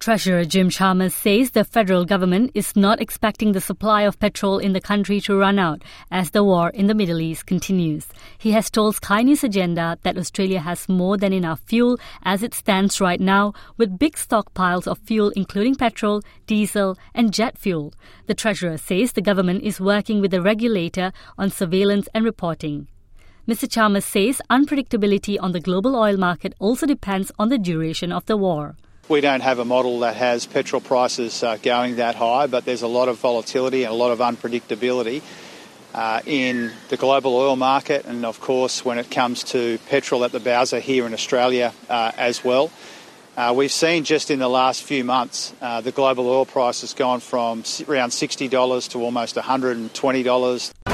Treasurer Jim Chalmers says the federal government is not expecting the supply of petrol in the country to run out as the war in the Middle East continues. He has told Sky News Agenda that Australia has more than enough fuel as it stands right now, with big stockpiles of fuel including petrol, diesel and jet fuel. The Treasurer says the government is working with the regulator on surveillance and reporting. Mr. Chalmers says unpredictability on the global oil market also depends on the duration of the war. We don't have a model that has petrol prices going that high, but there's a lot of volatility and a lot of unpredictability in the global oil market, and of course when it comes to petrol at the bowser here in Australia as well. We've seen just in the last few months the global oil price has gone from around $60 to almost $120.